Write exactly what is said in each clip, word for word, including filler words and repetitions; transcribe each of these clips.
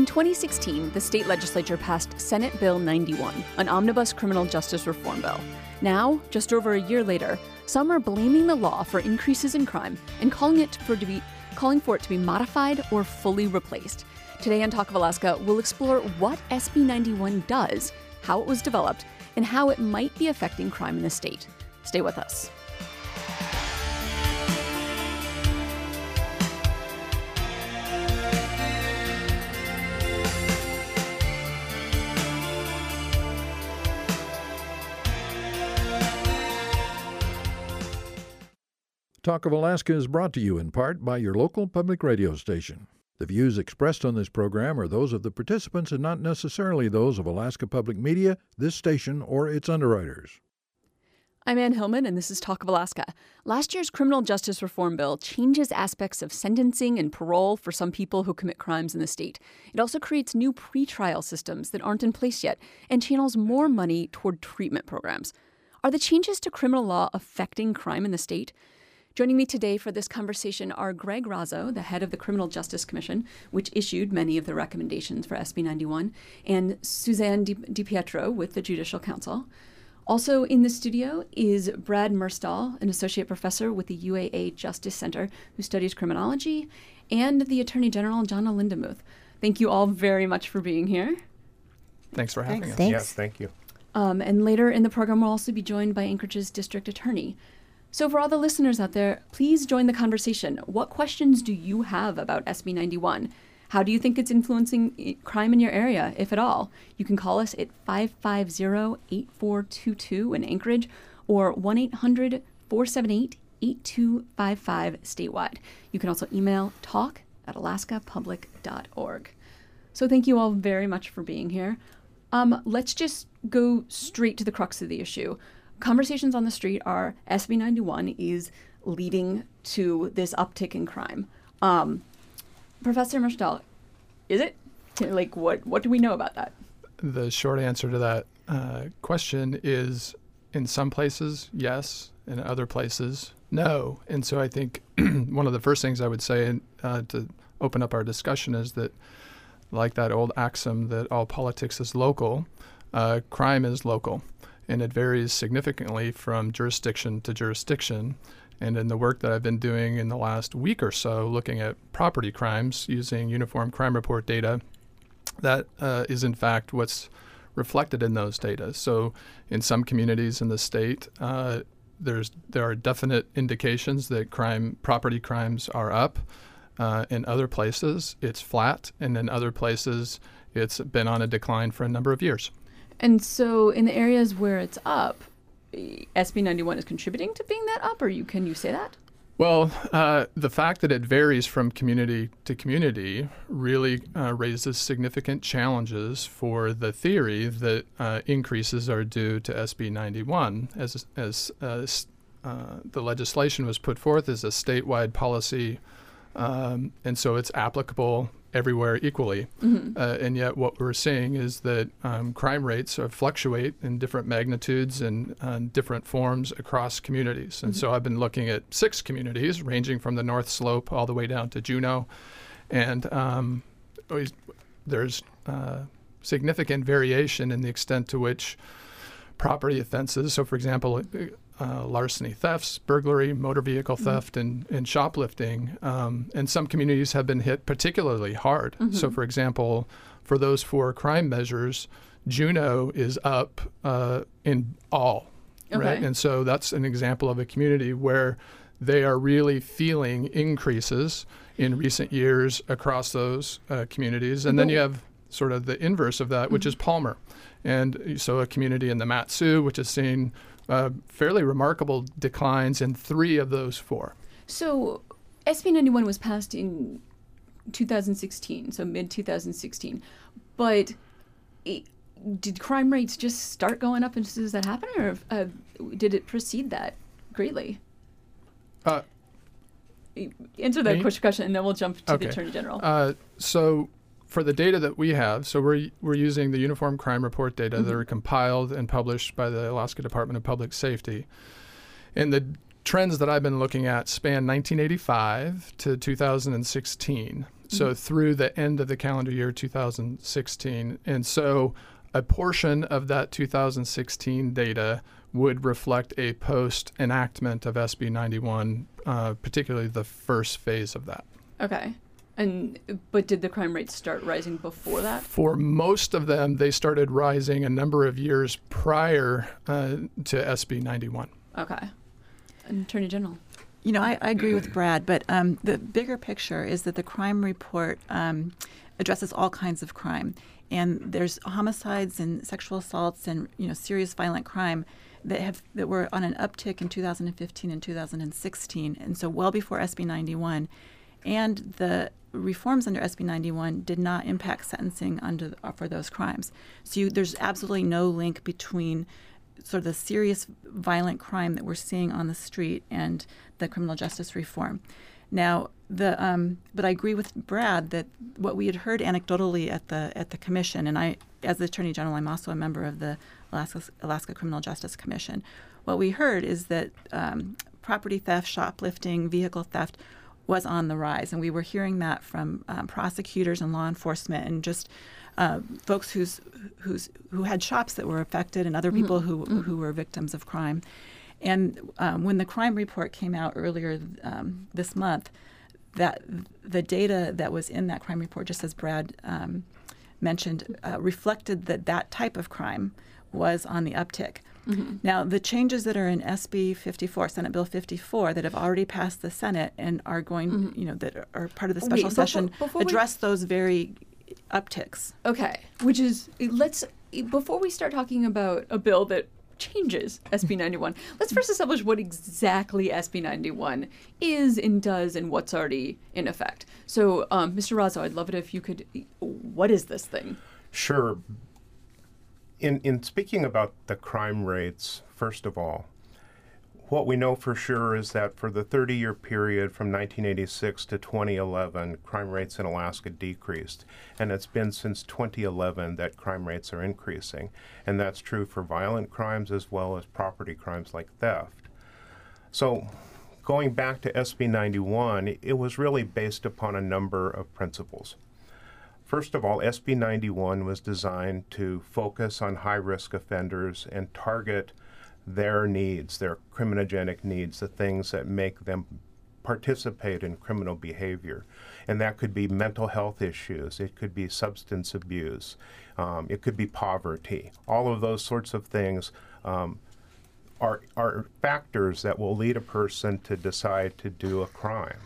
twenty sixteen, the state legislature passed Senate Bill ninety-one, an omnibus criminal justice reform bill. Now, just over a year later, some are blaming the law for increases in crime and calling it for to be calling for it to be modified or fully replaced. Today on Talk of Alaska, we'll explore what S B ninety-one does, how it was developed, and how it might be affecting crime in the state. Stay with us. Talk of Alaska is brought to you in part by your local public radio station. The views expressed on this program are those of the participants and not necessarily those of Alaska Public Media, this station, or its underwriters. I'm Ann Hillman, and this is Talk of Alaska. Last year's criminal justice reform bill changes aspects of sentencing and parole for some people who commit crimes in the state. It also creates new pretrial systems that aren't in place yet and channels more money toward treatment programs. Are the changes to criminal law affecting crime in the state? Joining me today for this conversation are Greg Razzo, the head of the Criminal Justice Commission, which issued many of the recommendations for S B ninety-one, and Suzanne DiPietro with the Judicial Council. Also in the studio is Brad Murstall, an associate professor with the U A A Justice Center who studies criminology, and the Attorney General, Jonna Lindemuth. Thank you all very much for being here. Thanks for having Thanks. us. Thanks. Yes, thank you. Um, and later in the program, we'll also be joined by Anchorage's District Attorney. So for all the listeners out there, please join the conversation. What questions do you have about S B ninety-one? How do you think it's influencing crime in your area, if at all? You can call us at five five zero, eight four two two in Anchorage or one eight hundred, four seven eight, eight two five five statewide. You can also email talk at alaska public dot org. So thank you all very much for being here. Um, let's just go straight to the crux of the issue. Conversations on the street are S B ninety-one is leading to this uptick in crime. Um, Professor Murstall, is it? Like, what, what do we know about that? The short answer to that uh, question is, in some places, yes. In other places, no. And so I think one of the first things I would say uh, to open up our discussion is that, like that old axiom that all politics is local, uh, crime is local. And it varies significantly from jurisdiction to jurisdiction. And in the work that I've been doing in the last week or so, looking at property crimes using Uniform Crime Report data, that uh, is in fact what's reflected in those data. So in some communities in the state, uh, there's there are definite indications that crime, property crimes are up. Uh, in other places, it's flat. And in other places, it's been on a decline for a number of years. And so in the areas where it's up, S B ninety-one is contributing to being that up, or you can you say that? Well, uh, the fact that it varies from community to community really uh, raises significant challenges for the theory that uh, increases are due to S B ninety-one. As, as uh, uh, the legislation was put forth as a statewide policy, um, and so it's applicable everywhere equally. Mm-hmm. Uh, and yet what we're seeing is that um, crime rates are fluctuate in different magnitudes and uh, different forms across communities. And mm-hmm. so I've been looking at six communities ranging from the North Slope all the way down to Juneau. And um, there's uh, significant variation in the extent to which property offenses, so for example, Uh, larceny thefts, burglary, motor vehicle theft, mm-hmm. and, and shoplifting. Um, and some communities have been hit particularly hard. Mm-hmm. So, for example, for those four crime measures, Juneau is up uh, in all, okay. right? And so that's an example of a community where they are really feeling increases in recent years across those uh, communities. And mm-hmm. then you have sort of the inverse of that, which mm-hmm. is Palmer. And so a community in the Mat-Su, which has seen Uh, fairly remarkable declines in three of those four. So S B ninety-one was passed in two thousand sixteen, so mid twenty sixteen. But it, did crime rates just start going up as soon as that happened, or uh, did it precede that greatly? Uh, Answer that me? question, and then we'll jump to okay. the Attorney General. Uh, so for the data that we have, so we're we're using the Uniform Crime Report data mm-hmm. that are compiled and published by the Alaska Department of Public Safety. And the trends that I've been looking at span nineteen eighty-five to two thousand sixteen. So mm-hmm. through the end of the calendar year two thousand sixteen. And so a portion of that two thousand sixteen data would reflect a post-enactment of S B ninety-one, uh, particularly the first phase of that. Okay. And but did the crime rates start rising before that? For most of them, they started rising a number of years prior uh, to S B ninety-one. Okay. And Attorney General. You know, I, I agree with Brad, but um, the bigger picture is that the crime report um, addresses all kinds of crime. And there's homicides and sexual assaults and, you know, serious violent crime that have that were on an uptick in two thousand fifteen and two thousand sixteen, and so well before S B ninety-one. And the reforms under S B ninety-one did not impact sentencing under uh, for those crimes. So you, there's absolutely no link between sort of the serious violent crime that we're seeing on the street and the criminal justice reform. Now, the um, but I agree with Brad that what we had heard anecdotally at the at the commission, and I, as the Attorney General, I'm also a member of the Alaska, Alaska Criminal Justice Commission. What we heard is that um, property theft, shoplifting, vehicle theft was on the rise, and we were hearing that from um, prosecutors and law enforcement, and just uh, folks who's who's who had shops that were affected, and other people mm-hmm. who mm-hmm. who were victims of crime. And um, when the crime report came out earlier um, this month, that the data that was in that crime report, just as Brad um, mentioned, uh, reflected that that type of crime was on the uptick. Mm-hmm. Now, the changes that are in S B fifty-four, Senate Bill fifty-four, that have already passed the Senate and are going, mm-hmm. you know, that are part of the special Wait, session, before, before address we... those very upticks. Okay, which is, let's, before we start talking about a bill that changes S B ninety-one, let's first establish what exactly S B ninety-one is and does and what's already in effect. So, um, Mister Razzo, I'd love it if you could, what is this thing? Sure. In, in speaking about the crime rates, first of all, what we know for sure is that for the thirty-year period from nineteen eighty-six to twenty eleven, crime rates in Alaska decreased. And it's been since twenty eleven that crime rates are increasing. And that's true for violent crimes as well as property crimes like theft. So going back to S B ninety-one, it was really based upon a number of principles. First of all, S B ninety-one was designed to focus on high-risk offenders and target their needs, their criminogenic needs, the things that make them participate in criminal behavior. And that could be mental health issues, it could be substance abuse, um, it could be poverty. All of those sorts of things um, are, are factors that will lead a person to decide to do a crime.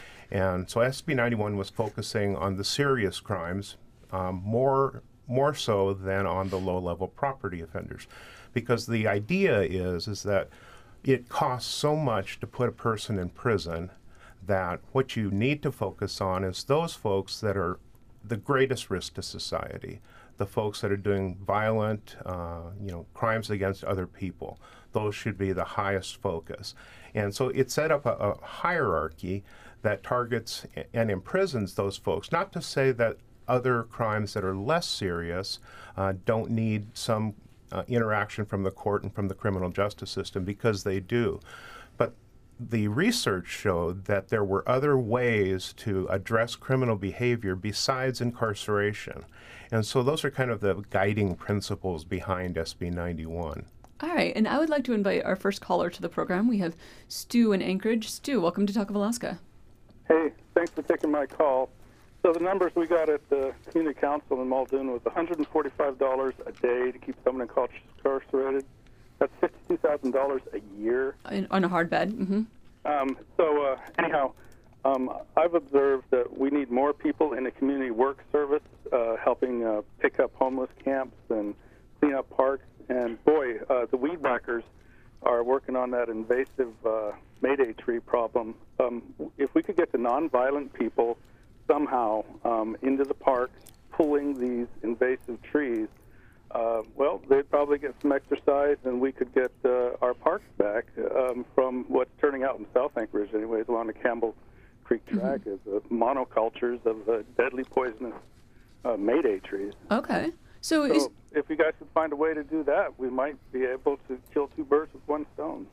And so S B ninety-one was focusing on the serious crimes um, more, more so than on the low-level property offenders. Because the idea is, is that it costs so much to put a person in prison that what you need to focus on is those folks that are the greatest risk to society, the folks that are doing violent, uh, you know, crimes against other people. Those should be the highest focus. And so it set up a, a hierarchy that targets and imprisons those folks, not to say that other crimes that are less serious uh, don't need some Uh, interaction from the court and from the criminal justice system, because they do. But the research showed that there were other ways to address criminal behavior besides incarceration. And so those are kind of the guiding principles behind S B ninety-one. All right, and I would like to invite our first caller to the program. We have Stu in Anchorage. Stu, welcome to Talk of Alaska. Hey, thanks for taking my call. So the numbers we got at the community council in Muldoon was one hundred forty-five dollars a day to keep someone incarcerated. That's fifty-two thousand dollars a year. In, on a hard bed? Mm-hmm. Um, so uh, anyhow, um, I've observed that we need more people in the community work service, uh, helping uh, pick up homeless camps and clean up parks. And boy, uh, the weed whackers are working on that invasive uh, Mayday tree problem. Um, if we could get the nonviolent people somehow um, into the parks, pulling these invasive trees, uh, well, they'd probably get some exercise, and we could get uh, our parks back um, from what's turning out in South Anchorage, anyways, along the Campbell Creek Track, mm-hmm. is uh, monocultures of uh, deadly poisonous uh, Mayday trees. Okay. So, so is... if you guys could find a way to do that, we might be able to kill two birds with one stone.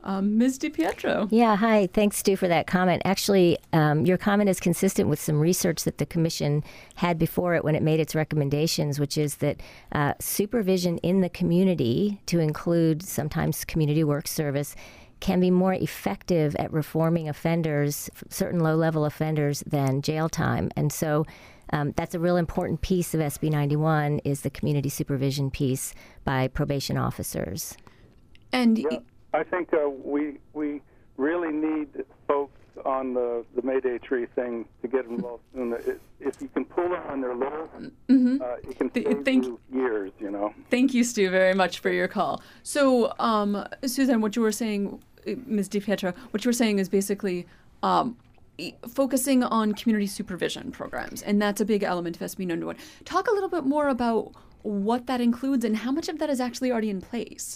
Um, Miz DiPietro. Yeah, hi. Thanks, Stu, for that comment. Actually, um, your comment is consistent with some research that the Commission had before it when it made its recommendations, which is that uh, supervision in the community, to include sometimes community work service, can be more effective at reforming offenders, certain low-level offenders, than jail time. And so um, that's a real important piece of S B ninety-one, is the community supervision piece by probation officers. And Yeah, I think uh, we we really need folks on the, the Mayday tree thing to get involved soon. If if you can pull them on their little, mm-hmm. uh, it can Th- save thank- you years, you know. Thank you, Stu, very much for your call. So, um, Suzanne, what you were saying, Miz DiPietro, what you were saying is basically um, e- focusing on community supervision programs, and that's a big element of S B ninety-one. Talk a little bit more about what that includes and how much of that is actually already in place.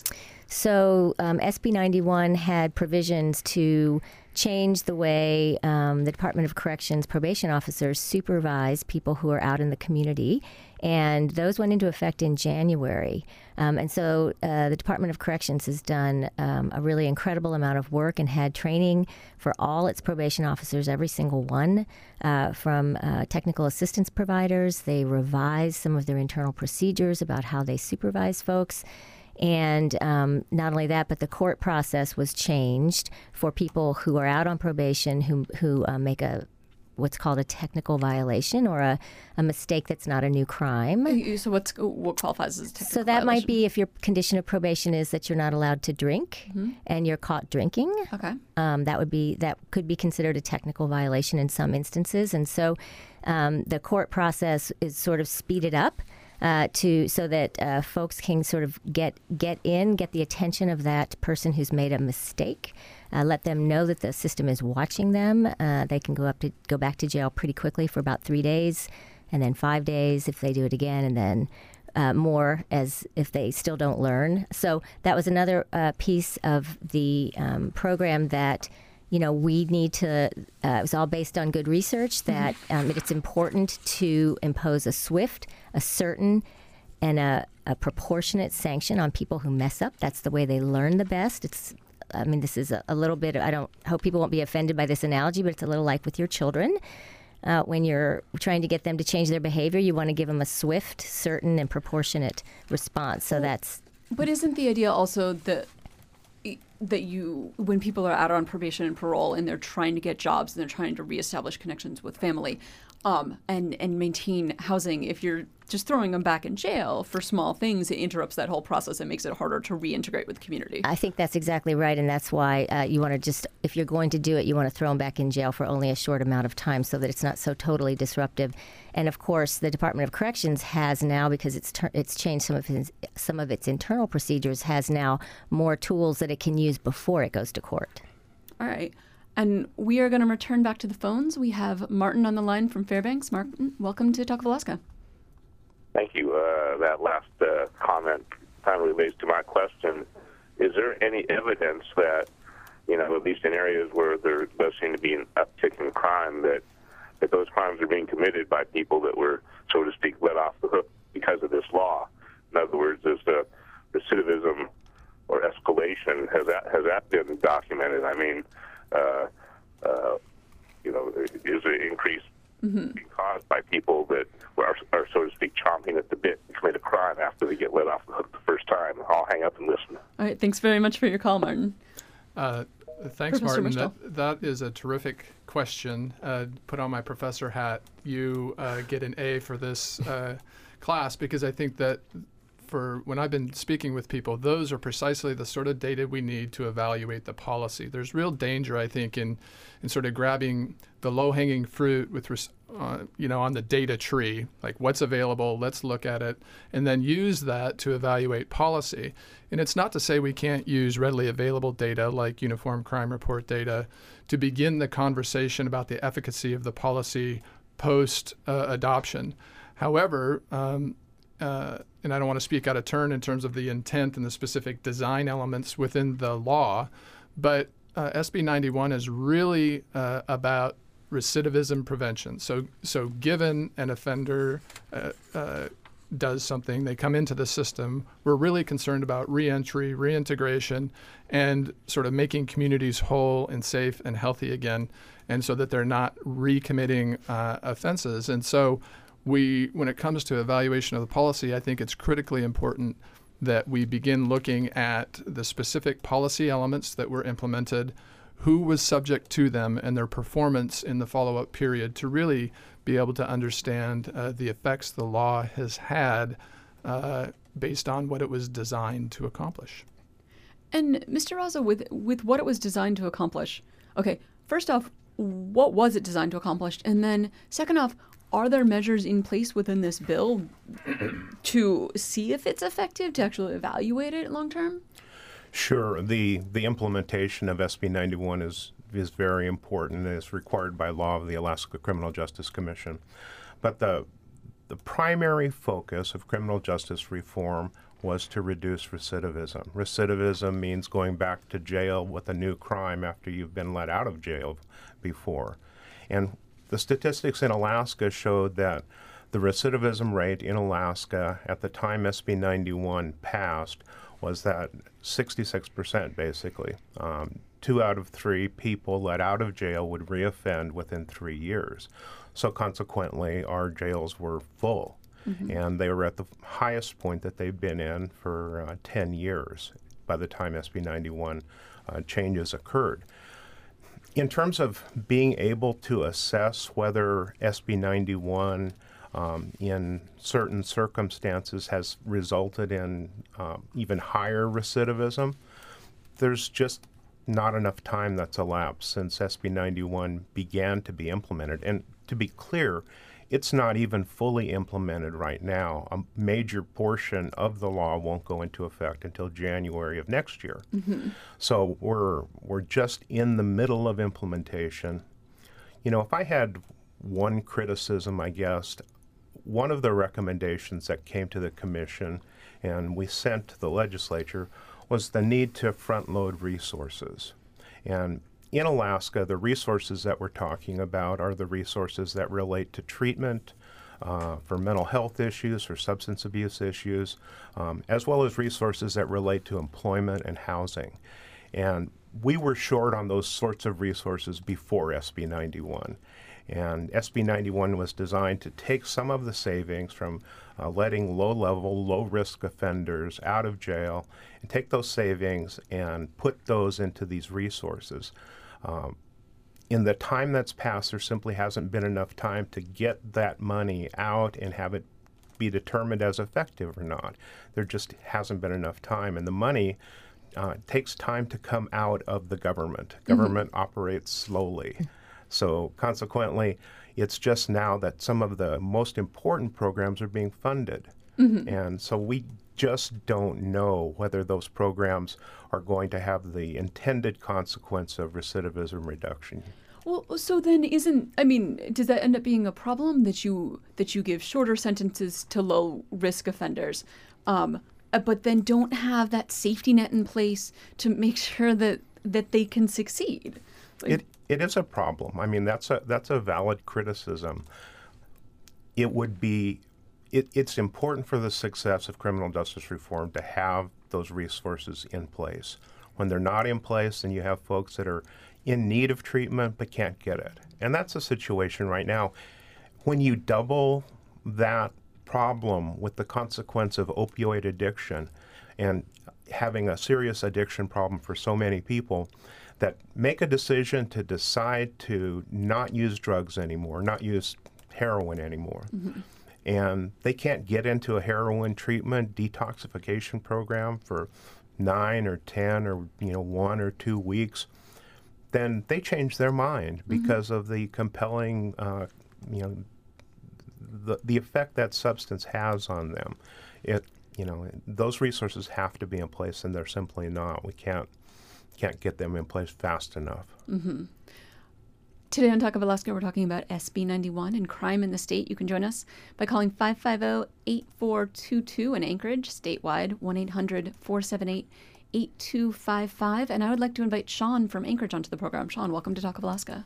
So um, S B ninety-one had provisions to change the way um, the Department of Corrections probation officers supervise people who are out in the community, and those went into effect in January. Um, and so uh, the Department of Corrections has done um, a really incredible amount of work and had training for all its probation officers, every single one, uh, from uh, technical assistance providers. They revised some of their internal procedures about how they supervise folks. And um, not only that, but the court process was changed for people who are out on probation who who uh, make a what's called a technical violation, or a, a mistake that's not a new crime. So what's what qualifies as a technical So that violation? might be if your condition of probation is that you're not allowed to drink, mm-hmm. and you're caught drinking. Okay. Um, that would be that could be considered a technical violation in some instances, and so um, the court process is sort of speeded up. Uh, to so that uh, folks can sort of get get in, get the attention of that person who's made a mistake, uh, let them know that the system is watching them. Uh, they can go up to go back to jail pretty quickly for about three days, and then five days if they do it again, and then uh, more as if they still don't learn. So that was another uh, piece of the um, program that. You know, we need to, uh, it was all based on good research that um, it's important to impose a swift, a certain, and a, a proportionate sanction on people who mess up. That's the way they learn the best. It's, I mean, this is a, a little bit, I don't hope people won't be offended by this analogy, but it's a little like with your children. Uh, when you're trying to get them to change their behavior, you want to give them a swift, certain, and proportionate response. So that's... But isn't the idea also that that you, when people are out on probation and parole and they're trying to get jobs and they're trying to reestablish connections with family um, and, and maintain housing, if you're just throwing them back in jail for small things, it interrupts that whole process and makes it harder to reintegrate with the community. I think that's exactly right, and that's why uh, you want to just, if you're going to do it, you want to throw them back in jail for only a short amount of time so that it's not so totally disruptive. And of course, the Department of Corrections has now, because it's ter- it's changed some of its, some of its internal procedures, has now more tools that it can use before it goes to court. All right. And we are going to return back to the phones. We have Martin on the line from Fairbanks. Martin, welcome to Talk of Alaska. Thank you. Uh, that last uh, comment kind of relates to my question. Is there any evidence that, you know, at least in areas where there does seem to be an uptick in crime, that, that those crimes are being committed by people that were, so to speak, let off the hook because of this law? In other words, is the recidivism or escalation, has that, has that been documented? I mean, uh, uh, you know, is it increase mm-hmm. being caused by people that are, are, so to speak, chomping at the bit to commit a crime after they get let off the hook the first time? I'll hang up and listen. All right. Thanks very much for your call, Martin. Uh, thanks, Professor Martin. Mirstall. That, that is a terrific question. Uh, put on my professor hat. You uh, get an A for this uh, class, because I think that for when I've been speaking with people, those are precisely the sort of data we need to evaluate the policy. There's real danger, I think, in, in sort of grabbing the low-hanging fruit with, res- uh, you know, on the data tree, like what's available, let's look at it, and then use that to evaluate policy. And it's not to say we can't use readily available data like Uniform Crime Report data to begin the conversation about the efficacy of the policy post-adoption. Uh, However, um, uh, and I don't want to speak out of turn in terms of the intent and the specific design elements within the law, but uh, S B ninety-one is really uh, about recidivism prevention. So, so given an offender uh, uh, does something, they come into the system, we're really concerned about reentry, reintegration, and sort of making communities whole and safe and healthy again, and so that they're not recommitting uh, offenses. And so we, when it comes to evaluation of the policy, I think it's critically important that we begin looking at the specific policy elements that were implemented, who was subject to them, and their performance in the follow-up period to really be able to understand uh, the effects the law has had uh, based on what it was designed to accomplish. And Mister Raza, with, with what it was designed to accomplish, okay, first off, what was it designed to accomplish? And then second off, are there measures in place within this bill to see if it's effective, to actually evaluate it long term? Sure. The the implementation of S B ninety-one is is very important and is required by law of the Alaska Criminal Justice Commission. But the the primary focus of criminal justice reform was to reduce recidivism. Recidivism means going back to jail with a new crime after you've been let out of jail before. And the statistics in Alaska showed that the recidivism rate in Alaska at the time S B ninety-one passed was that sixty-six percent basically. Um, two out of three people let out of jail would reoffend within three years. So consequently, our jails were full. Mm-hmm. And they were at the highest point that they've been in for uh, ten years by the time S B ninety-one uh, changes occurred. In terms of being able to assess whether S B ninety-one um, in certain circumstances has resulted in um, even higher recidivism, there's just not enough time that's elapsed since S B ninety-one began to be implemented. And to be clear, it's not even fully implemented right now. A major portion of the law won't go into effect until January of next year. Mm-hmm. So we're we're just in the middle of implementation. You know, if I had one criticism, I guess, one of the recommendations that came to the commission and we sent to the legislature was the need to front-load resources. And in Alaska, the resources that we're talking about are the resources that relate to treatment uh, for mental health issues, or substance abuse issues, um, as well as resources that relate to employment and housing. And we were short on those sorts of resources before S B ninety-one. And S B ninety-one was designed to take some of the savings from uh, letting low-level, low-risk offenders out of jail and take those savings and put those into these resources. Um, in the time that's passed, there simply hasn't been enough time to get that money out and have it be determined as effective or not. There just hasn't been enough time. And the money uh, takes time to come out of the government. Government mm-hmm. operates slowly. So consequently, it's just now that some of the most important programs are being funded. Mm-hmm. And so we just don't know whether those programs are going to have the intended consequence of recidivism reduction. Well, so then isn't, I mean, does that end up being a problem that you that you give shorter sentences to low-risk offenders, um, but then don't have that safety net in place to make sure that, that they can succeed? Like, it It is a problem. I mean, that's a that's a valid criticism. It would be, it, it's important for the success of criminal justice reform to have those resources in place. When they're not in place, then you have folks that are in need of treatment but can't get it. And that's a situation right now. When you double that problem with the consequence of opioid addiction and having a serious addiction problem for so many people, that make a decision to decide to not use drugs anymore, not use heroin anymore. Mm-hmm. And they can't get into a heroin treatment detoxification program for nine or ten or you know one or two weeks, then they change their mind mm-hmm. because of the compelling, uh, you know, the the effect that substance has on them. It you know those resources have to be in place, and they're simply not. We can't. can't get them in place fast enough. Mm-hmm. Today on Talk of Alaska, we're talking about S B ninety-one and crime in the state. You can join us by calling five five zero, eight four two two in Anchorage, statewide, one eight hundred, four seven eight, eight two five five. And I would like to invite Sean from Anchorage onto the program. Sean, welcome to Talk of Alaska.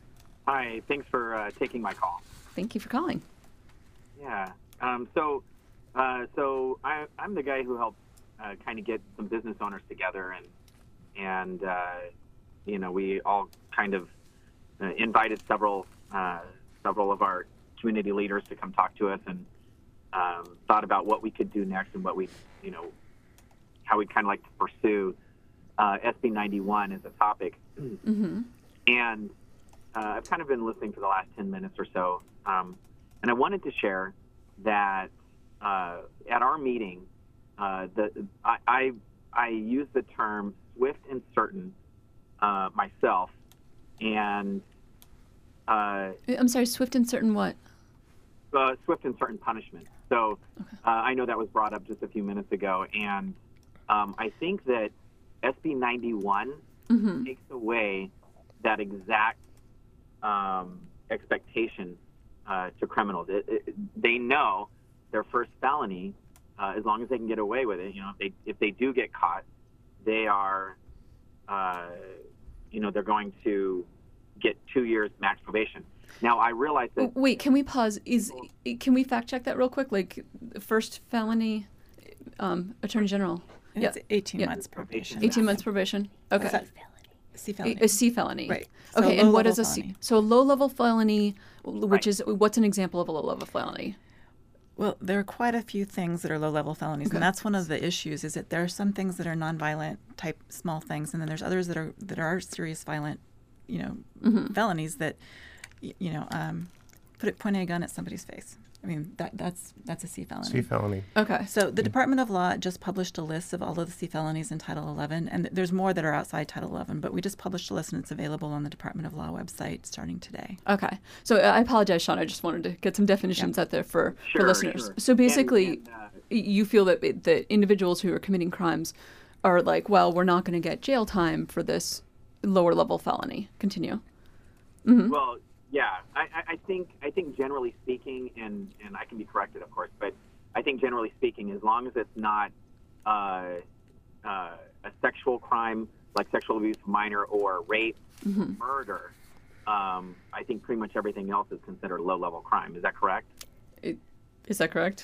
Hi, thanks for uh, taking my call. Thank you for calling. Yeah. Um, so Uh, so I, I'm the guy who helped uh, kind of get some business owners together, and and uh, you know, we all kind of uh, invited several uh, several of our community leaders to come talk to us, and um, thought about what we could do next and what we, you know, how we'd kind of like to pursue uh, S B ninety-one as a topic. Mm-hmm. And uh, I've kind of been listening for the last ten minutes or so, um, and I wanted to share that uh, at our meeting, uh, the I, I I use the term swift and certain uh, myself, and uh, I'm sorry, swift and certain what? uh, swift and certain punishment. So uh, I know that was brought up just a few minutes ago, and um, I think that S B ninety-one Mm-hmm. takes away that exact um, expectation uh, to criminals. It, it, they know their first felony, uh, as long as they can get away with it. You know, if they if they do get caught, they are, uh, you know, they're going to get two years max probation. Now, I realize that. Wait, can we pause? Is can we fact check that real quick? Like, first felony, um, Attorney General. It's Yeah. eighteen Yeah. months probation. eighteen months probation. Okay. Is that C felony? A, a C felony. Right. So Okay, a and what low-level is a C? felony. So a low-level felony, which Right. is what's an example of a low-level felony? Well, there are quite a few things that are low-level felonies, Okay. and that's one of the issues. Is that there are some things that are nonviolent type small things, and then there's others that are that are serious violent, you know, Mm-hmm. felonies that, y- you know, um, put it pointing a gun at somebody's face. I mean, that that's that's a C felony. C felony. Okay. So the Department of Law just published a list of all of the C felonies in Title eleven, and th- there's more that are outside Title eleven, but we just published a list, and it's available on the Department of Law website starting today. Okay. So uh, I apologize, Sean. I just wanted to get some definitions out there for, for Sure, listeners. sure. So basically, And- and, uh, you feel that that individuals who are committing crimes are like, well, we're not going to get jail time for this lower level felony. Continue. Mm-hmm. Well, yeah, I, I- I think I think generally speaking, and, and I can be corrected, of course, but I think generally speaking, as long as it's not uh, uh, a sexual crime like sexual abuse of minor or rape, Mm-hmm. murder, um, I think pretty much everything else is considered low-level crime. Is that correct? Is that correct?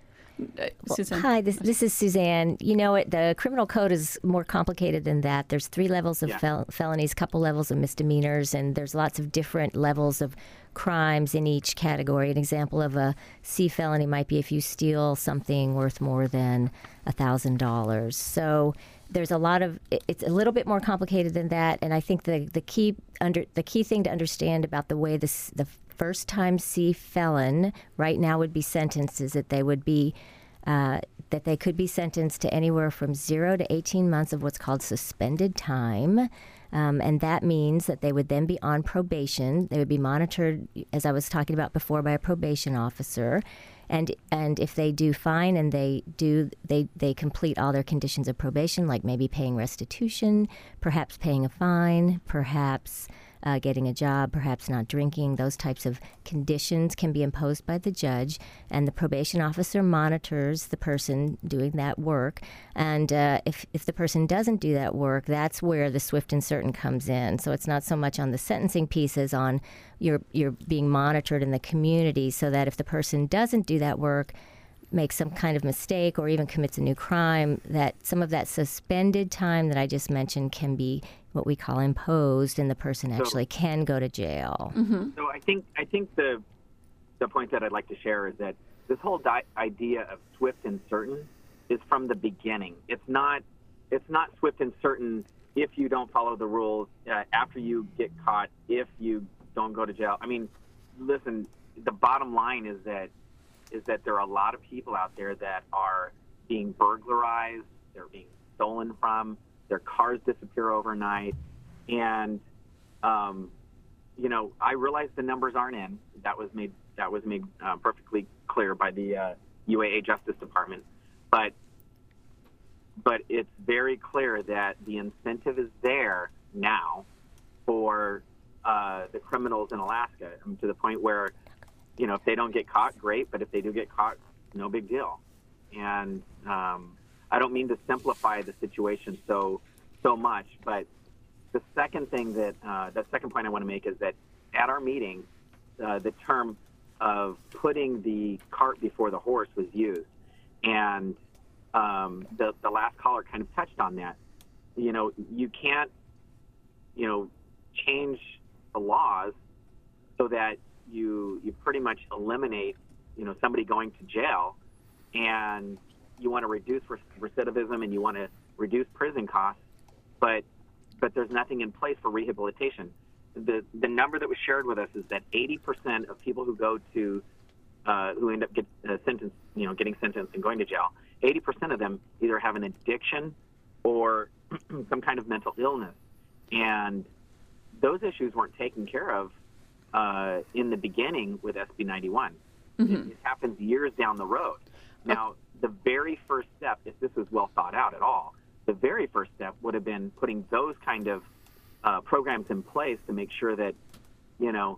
Uh, Well, Susan? hi, this, this is Suzanne. You know, it, the criminal code is more complicated than that. There's three levels of Yeah. fel- felonies, couple levels of misdemeanors, and there's lots of different levels of crimes in each category. An example of a C felony might be if you steal something worth more than one thousand dollars. So there's a lot of it- it's a little bit more complicated than that, and I think the the key under the key thing to understand about the way this the first time C felon right now would be sentenced is that they would be uh, that they could be sentenced to anywhere from zero to eighteen months of what's called suspended time. Um, and that means that they would then be on probation. They would be monitored, as I was talking about before, by a probation officer. And and if they do fine and they do they, they complete all their conditions of probation, like maybe paying restitution, perhaps paying a fine, perhaps uh, getting a job, perhaps not drinking, those types of conditions can be imposed by the judge, and the probation officer monitors the person doing that work. And uh, if, if the person doesn't do that work, that's where the swift and certain comes in. So it's not so much on the sentencing piece as on you're, you're being monitored in the community, so that if the person doesn't do that work, makes some kind of mistake or even commits a new crime, that some of that suspended time that I just mentioned can be what we call imposed, and the person actually can go to jail. Mm-hmm. So I think I think the the point that I'd like to share is that this whole di- idea of swift and certain is from the beginning. It's not it's not swift and certain if you don't follow the rules, uh, after you get caught, if you don't go to jail. I mean, listen, the bottom line is that is that there are a lot of people out there that are being burglarized, they're being stolen from, their cars disappear overnight, and um, you know, I realize the numbers aren't in. That was made that was made uh, perfectly clear by the uh, U A A Justice Department, but but it's very clear that the incentive is there now for uh, the criminals in Alaska, I mean, to the point where, you know, if they don't get caught, great, but if they do get caught, no big deal. And um, I don't mean to simplify the situation so so much, but the second thing that uh, the second point I want to make is that at our meeting, uh, the term of putting the cart before the horse was used, And um, the the last caller kind of touched on that. You know, you can't, you know, change the laws so that you you pretty much eliminate, you know, somebody going to jail, and you want to reduce recidivism and you want to reduce prison costs, but but there's nothing in place for rehabilitation. The the number that was shared with us is that eighty percent of people who go to uh, who end up get uh, sentenced, you know, getting sentenced and going to jail, eighty percent of them either have an addiction or some kind of mental illness, and those issues weren't taken care of uh, in the beginning with S B ninety-one. Mm-hmm. It, it happens years down the road. Now, the very first step, if this was well thought out at all, the very first step would have been putting those kind of uh, programs in place to make sure that, you know,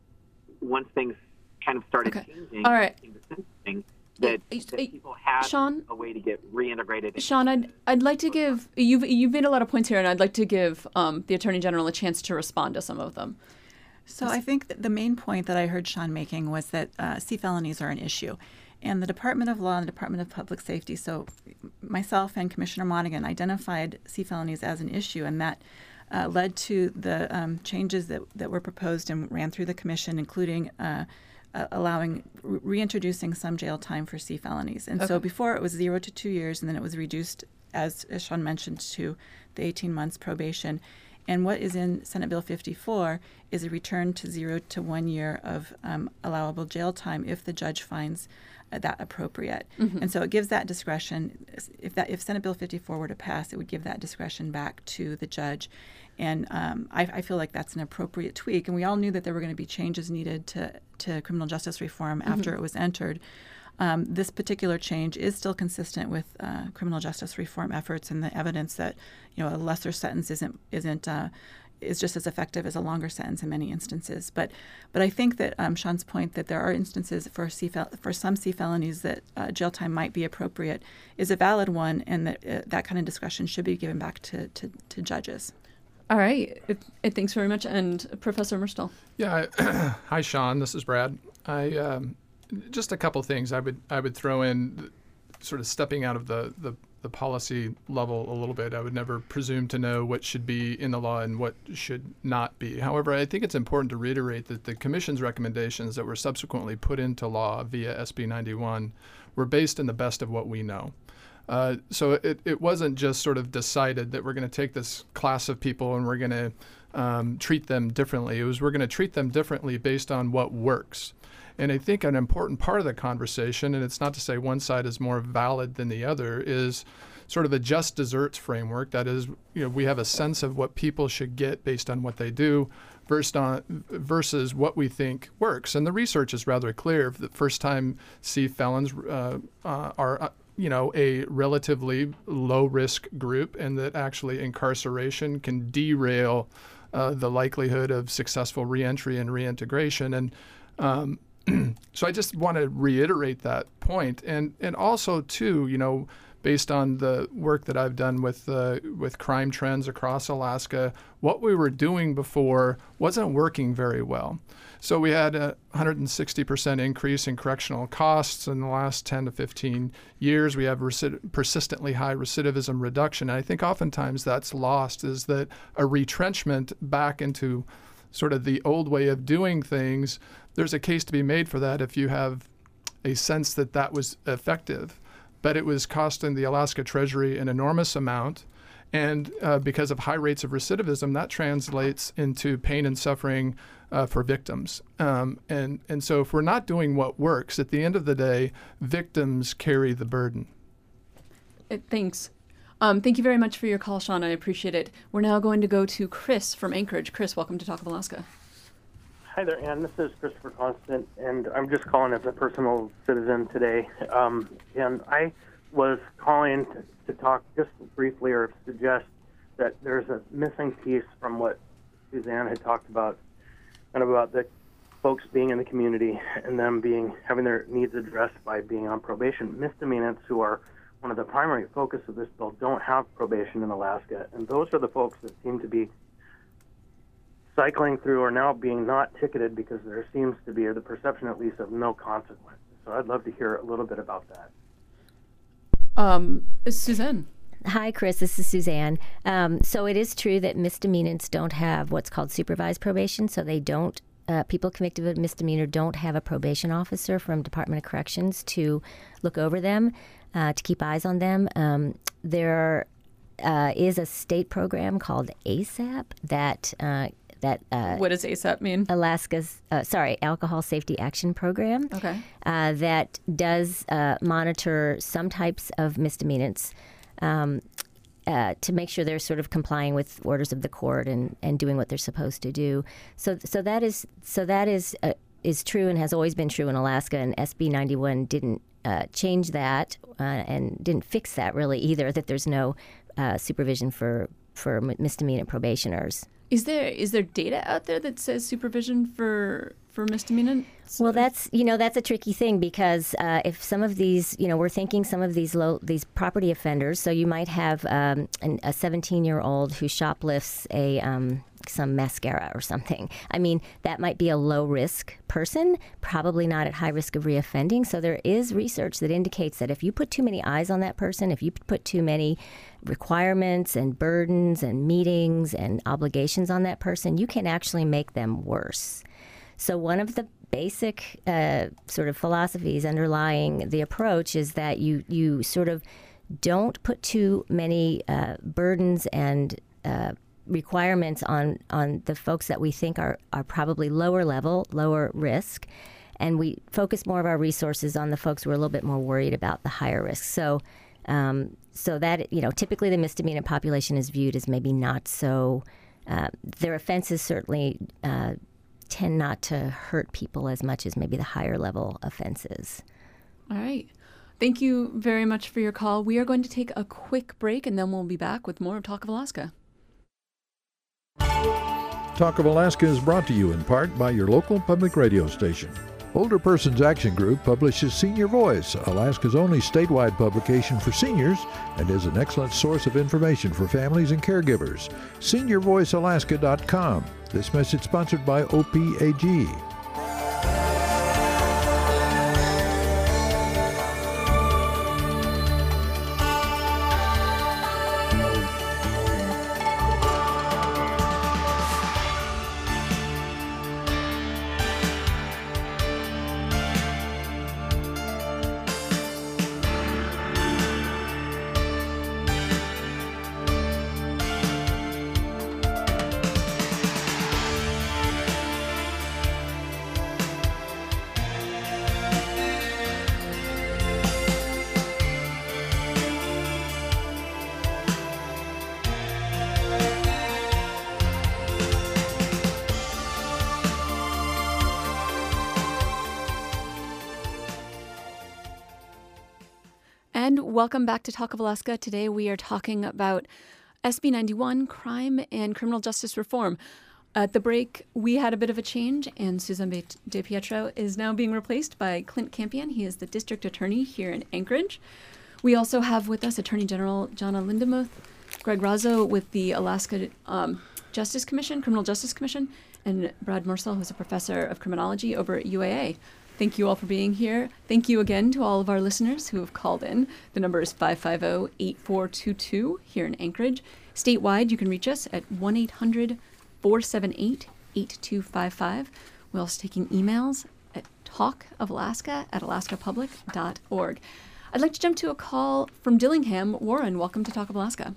once things kind of started okay. changing, all right. sentencing, that, uh, that people had Sean, a way to get reintegrated. Sean, I'd I'd like to give you've you've made a lot of points here, and I'd like to give um, the Attorney General a chance to respond to some of them. So I think that the main point that I heard Sean making was that uh, C felonies are an issue. And the Department of Law and the Department of Public Safety, so myself and Commissioner Monaghan identified C felonies as an issue, and that uh, led to the um, changes that, that were proposed and ran through the commission, including uh, uh, allowing, re- reintroducing some jail time for C felonies. And okay. so before it was zero to two years, and then it was reduced, as, as Sean mentioned, to the eighteen months probation. And what is in Senate Bill fifty-four is a return to zero to one year of um, allowable jail time if the judge finds uh, that appropriate. Mm-hmm. And so it gives that discretion. If that if Senate Bill fifty-four were to pass, it would give that discretion back to the judge. And um, I, I feel like that's an appropriate tweak. And we all knew that there were going to be changes needed to, to criminal justice reform mm-hmm. after it was entered. Um, this particular change is still consistent with uh, criminal justice reform efforts and the evidence that, you know, a lesser sentence isn't isn't uh, is just as effective as a longer sentence in many instances. But but I think that um, Sean's point that there are instances for C fel- for some C felonies that uh, jail time might be appropriate is a valid one, and that uh, that kind of discretion should be given back to to, to judges. All right. It, it, thanks very much. And Professor Murstel. Yeah. I, hi, Sean. This is Brad. I. Um, Just a couple things I would I would throw in, sort of stepping out of the, the, the policy level a little bit. I would never presume to know what should be in the law and what should not be. However, I think it's important to reiterate that the Commission's recommendations that were subsequently put into law via S B ninety-one were based in the best of what we know. Uh, so it, it wasn't just sort of decided that we're going to take this class of people and we're going to um, treat them differently. It was we're going to treat them differently based on what works. And I think an important part of the conversation, and it's not to say one side is more valid than the other, is sort of a just desserts framework. That is, you know, we have a sense of what people should get based on what they do versus, on, versus what we think works. And the research is rather clear. The first-time C felons uh, uh, are, uh, you know, a relatively low-risk group, and that actually incarceration can derail uh, the likelihood of successful reentry and reintegration. And um, So I just want to reiterate that point, and and also too, you know, based on the work that I've done with uh, with crime trends across Alaska, what we were doing before wasn't working very well. So we had a one hundred sixty percent increase in correctional costs in the last ten to fifteen years. We have recid- persistently high recidivism reduction. And I think oftentimes that's lost, is that a retrenchment back into sort of the old way of doing things. There's a case to be made for that if you have a sense that that was effective. But it was costing the Alaska Treasury an enormous amount. And uh, because of high rates of recidivism, that translates into pain and suffering uh, for victims. Um, and, and so if we're not doing what works, at the end of the day, victims carry the burden. Uh, thanks. Um, thank you very much for your call, Sean. I appreciate it. We're now going to go to Chris from Anchorage. Chris, welcome to Talk of Alaska. Hi there, Ann. This is Christopher Constant, and I'm just calling as a personal citizen today. Um, and I was calling to, to talk just briefly or suggest that there's a missing piece from what Suzanne had talked about, and about the folks being in the community and them being having their needs addressed by being on probation. Misdemeanants, who are one of the primary focus of this bill, don't have probation in Alaska, and those are the folks that seem to be cycling through or now being not ticketed because there seems to be, or the perception at least, of no consequences. So I'd love to hear a little bit about that. Um, Suzanne. Hi, Chris. This is Suzanne. Um, so it is true that misdemeanants don't have what's called supervised probation. So they don't, uh, people convicted of a misdemeanor don't have a probation officer from Department of Corrections to look over them, uh, to keep eyes on them. Um, there uh, is a state program called ASAP that uh, that uh, What does ASAP mean? Alaska's, uh, sorry, Alcohol Safety Action Program. Okay. Uh, that does uh, monitor some types of misdemeanants. Um, uh, to make sure they're sort of complying with orders of the court and, and doing what they're supposed to do. So so that is so that is uh, is true and has always been true in Alaska. And S B ninety-one didn't uh, change that uh, and didn't fix that really either. That there's no uh, supervision for for misdemeanor probationers. Is there is there data out there that says supervision for for misdemeanants? Well, that's you know that's a tricky thing because uh, if some of these you know we're thinking some of these low these property offenders. So you might have um, an, a seventeen-year-old who shoplifts a um, some mascara or something. I mean, that might be a low risk person, probably not at high risk of reoffending. So there is research that indicates that if you put too many eyes on that person, if you put too many requirements and burdens and meetings and obligations on that person, you can actually make them worse. So one of the basic uh, sort of philosophies underlying the approach is that you you sort of don't put too many uh, burdens and uh, requirements on on the folks that we think are, are probably lower level, lower risk, and we focus more of our resources on the folks who are a little bit more worried about the higher risk. So, um, so that you know, typically the misdemeanor population is viewed as maybe not so. Uh, their offenses certainly uh, tend not to hurt people as much as maybe the higher level offenses. All right. Thank you very much for your call. We are going to take a quick break, and then we'll be back with more of Talk of Alaska. Talk of Alaska is brought to you in part by your local public radio station. Older Persons Action Group publishes Senior Voice, Alaska's only statewide publication for seniors, and is an excellent source of information for families and caregivers. senior voice alaska dot com. This message sponsored by O P A G. And welcome back to Talk of Alaska. Today we are talking about S B ninety-one, crime and criminal justice reform. At the break, we had a bit of a change, and Susan DePietro is now being replaced by Clint Campion. He is the district attorney here in Anchorage. We also have with us Attorney General Jana Lindemuth, Greg Razzo with the Alaska um, Justice Commission, Criminal Justice Commission, and Brad Mursell, who's a professor of criminology over at U A A. Thank you all for being here. Thank you again to all of our listeners who have called in. The number is five five zero, eight four two two here in Anchorage. Statewide, you can reach us at one eight hundred, four seven eight, eight two five five. We're also taking emails at talkofalaska at alaska public dot org. I'd like to jump to a call from Dillingham. Warren, welcome to Talk of Alaska.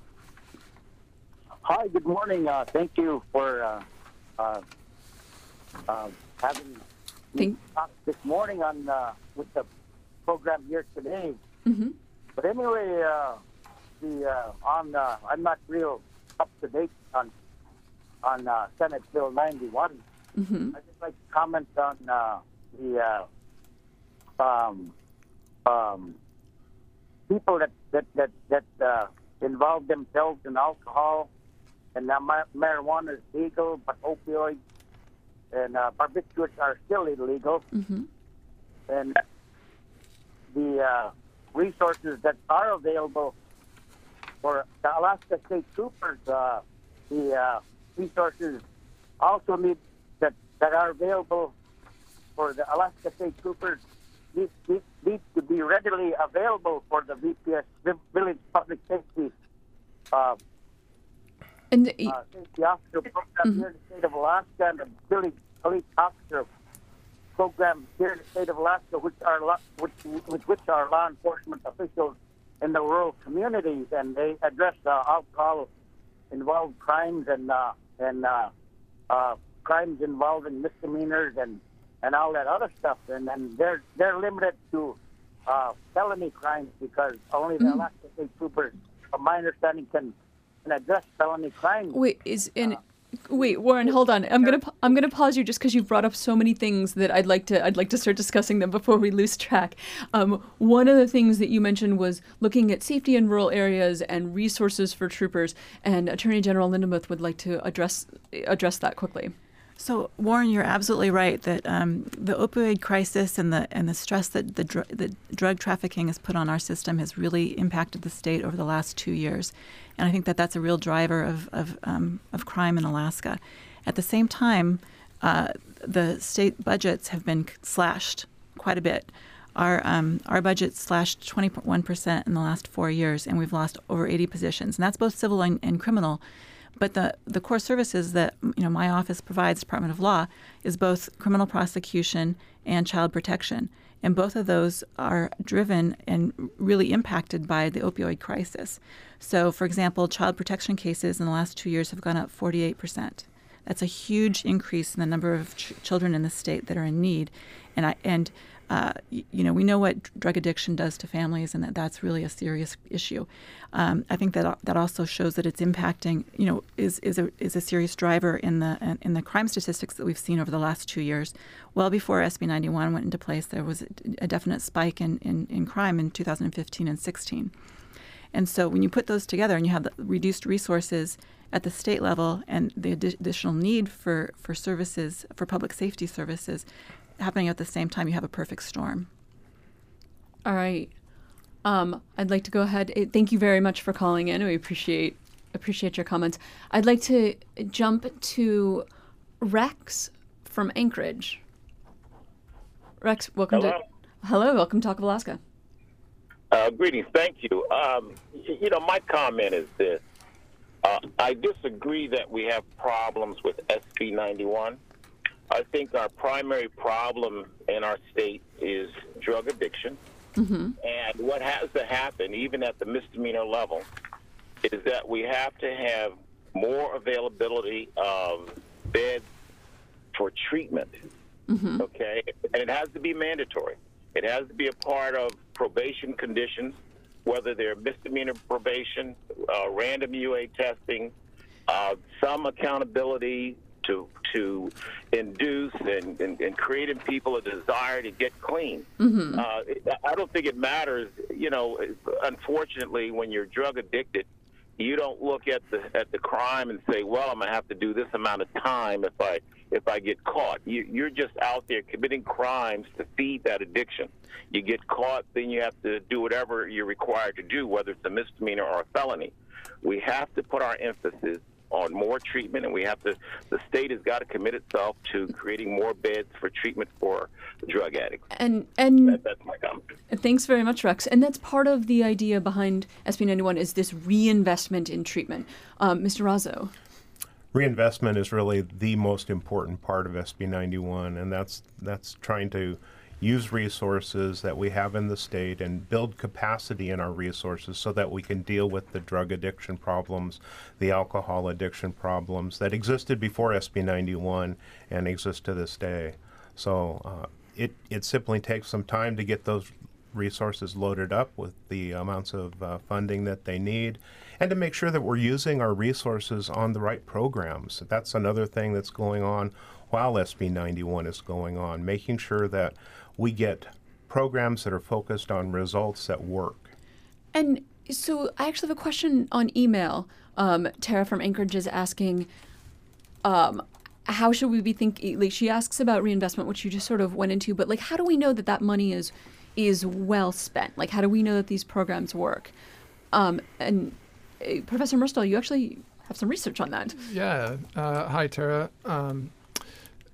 Hi, good morning. Uh, thank you for uh, uh, uh, having Thank- talk this morning on uh, with the program here today. Mm-hmm. But anyway, uh, the uh, on uh, I'm not real up to date on on uh, Senate Bill ninety-one. Mm-hmm. I'd just like to comment on uh, the uh, um, um, people that that that that uh, involve themselves in alcohol, and now ma- marijuana is legal, but opioids and uh, barbiturates are still illegal. Mm-hmm. And the uh, resources that are available for the Alaska State Troopers, uh, the uh, resources also need that, that are available for the Alaska State Troopers needs, needs, needs to be readily available for the V P S, Village Public Safety uh, and, uh, Safety Officer Program mm-hmm. here in the state of Alaska, and the Village Police Officer Program here in the state of Alaska, which are which, which, which are law enforcement officials in the rural communities, and they address uh, alcohol-involved crimes and uh, and uh, uh, crimes involving misdemeanors and, and all that other stuff. And and they're they're limited to uh, felony crimes because only the mm-hmm. Alaska State Troopers, from my understanding, can can address felony crimes. Wait, is in. Uh, Wait, Warren, hold on. I'm gonna I'm gonna pause you just because you've brought up so many things that I'd like to I'd like to start discussing them before we lose track. Um, one of the things that you mentioned was looking at safety in rural areas and resources for troopers, and Attorney General Lindemuth would like to address address that quickly. So, Warren, you're absolutely right that um, the opioid crisis and the and the stress that the, dr- the drug trafficking has put on our system has really impacted the state over the last two years. And I think that that's a real driver of of, um, of crime in Alaska. At the same time, uh, the state budgets have been slashed quite a bit. Our um, our budget slashed twenty-one percent in the last four years, and we've lost over eighty positions. And that's both civil and, and criminal. But the, the core services that you know my office provides, Department of Law, is both criminal prosecution and child protection. And both of those are driven and really impacted by the opioid crisis. So, for example, child protection cases in the last two years have gone up forty-eight percent. That's a huge increase in the number of ch- children in the state that are in need. And I and uh, you know we know what drug addiction does to families, and that that's really a serious issue. Um, I think that that also shows that it's impacting. You know, is is a is a serious driver in the in the crime statistics that we've seen over the last two years. Well before S B ninety-one went into place, there was a definite spike in, in, in crime in two thousand fifteen and sixteen. And so when you put those together and you have the reduced resources at the state level and the additional need for, for services, for public safety services, happening at the same time, you have a perfect storm. All right. Um, I'd like to go ahead. Thank you very much for calling in. We appreciate appreciate your comments. I'd like to jump to Rex from Anchorage. Rex, welcome Hello. to Hello, welcome to Talk of Alaska. Uh, greetings. Thank you. Um, you know, my comment is this. Uh, I disagree that we have problems with S B ninety-one. I think our primary problem in our state is drug addiction. Mm-hmm. And what has to happen, even at the misdemeanor level, is that we have to have more availability of beds for treatment. Mm-hmm. Okay? And it has to be mandatory. It has to be a part of probation conditions, whether they're misdemeanor probation, uh, random U A testing, uh, some accountability to to induce and, and, and create in people a desire to get clean. Mm-hmm. Uh, I don't think it matters. You know, unfortunately, when you're drug addicted, you don't look at the at the crime and say, well, I'm going to have to do this amount of time if I if I get caught. You, you're just out there committing crimes to feed that addiction. You get caught, then you have to do whatever you're required to do, whether it's a misdemeanor or a felony. We have to put our emphasis on more treatment, and we have to, the state has got to commit itself to creating more beds for treatment for drug addicts. And and that, that's my comment. Thanks very much, Rex. And that's part of the idea behind S B ninety-one is this reinvestment in treatment. Um, Mister Razzo. Reinvestment is really the most important part of S B ninety-one, and that's that's trying to use resources that we have in the state and build capacity in our resources so that we can deal with the drug addiction problems, the alcohol addiction problems that existed before S B ninety-one and exist to this day. So uh, it, it simply takes some time to get those resources loaded up with the amounts of uh, funding that they need, and to make sure that we're using our resources on the right programs. That's another thing that's going on while S B ninety-one is going on, making sure that we get programs that are focused on results that work. And so I actually have a question on email. Um, Tara from Anchorage is asking, um, how should we be thinking, like she asks about reinvestment, which you just sort of went into, but like how do we know that that money is is well spent? Like how do we know that these programs work? Um, and uh, Professor Mursdahl, you actually have some research on that. Yeah. Uh, hi, Tara. Um,